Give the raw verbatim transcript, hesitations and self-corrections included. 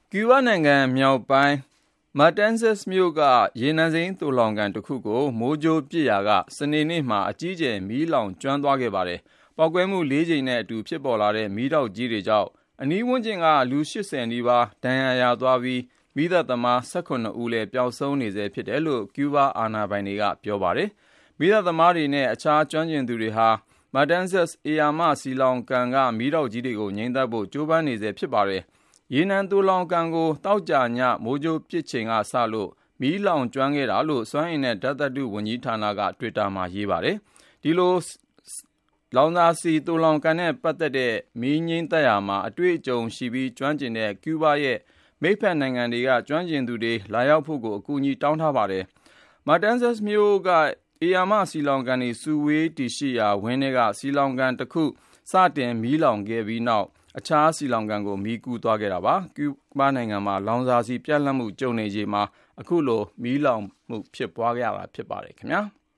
ကျူးဘားနိုင်ငံမြောက်ပိုင်း Matanzas မြို့က ရေနံစိမ်းသိုလှောင်ကန်တစ်ခုကို မိုးကြိုးပစ်ရာက စနေနေ့မှာ အကြီးအကျယ် မီးလောင်ကျွမ်းသွားခဲ့ပါတယ်။ ပေါက်ကွဲမှု လေးကြိမ်နဲ့အတူ ဖြစ်ပေါ်လာတဲ့ မီးတောက်ကြီးတွေကြောင့် အနီးဝန်းကျင်က လူ ၈၀ နီးပါး ဒဏ်ရာရသွားပြီး မီးသတ်သမား ၁၇ ဦးလည်း ပျောက်ဆုံးနေဆဲဖြစ်တယ်လို့ ကျူးဘားအာဏာပိုင်တွေက ပြောပါတယ်။ မီးသတ်သမားတွေနဲ့ အခြားကျွမ်းကျင်သူတွေဟာ Matanzas ဧရာမ ဆီလောင်ကန်က မီးတောက်ကြီးတွေကို ငြှိမ်းသတ်ဖို့ ကြိုးပမ်းနေဆဲ ဖြစ်ပါတယ်။ ရေနံသိုလှောင်ကန်ကို သောကြာည မိုးကြိုးပစ်ချိန်ကစလို့ မီးလောင်ကျွမ်းခဲ့တာလို့ စွမ်းအင်နဲ့ ဓာတ်သတ္တုဝန်ကြီးဌာနက တွစ်တာမှာ ရေးပါတယ်။ ဒီလို လောင်စာဆီသိုလှောင်ကန်နဲ့ ပတ်သက်တဲ့ မီးငြှိမ်းသတ်ရာမှာ အတွေ့အကြုံရှိပြီး ကျွမ်းကျင်တဲ့ ကျူးဘားရဲ့ မိတ်ဖက်နိုင်ငံတွေက ကျွမ်းကျင်သူတွေ လာရောက်ဖို့ကို အကူအညီတောင်းထားပါတယ်။ Matanzas မြို့က ဧရာမ ဆီလောင်ကန်တွေ စုဝေးတည်ရှိရာ ဝင်းထဲက ဆီလောင်ကန်တစ်ခု စတင်မီးလောင်ခဲ့ပြီးနောက် အခြားဆီလောင်ကန်ကို မီးကူးသွားခဲ့တာပါ။ ကျူးဘားနိုင်ငံမှာ လောင်စာဆီပြတ်လပ်မှု ကြုံနေချိန်မှာ အခုလို မီးလောင်မှု ဖြစ်ပွားရတာ ဖြစ်ပါတယ်ခင်ဗျာ။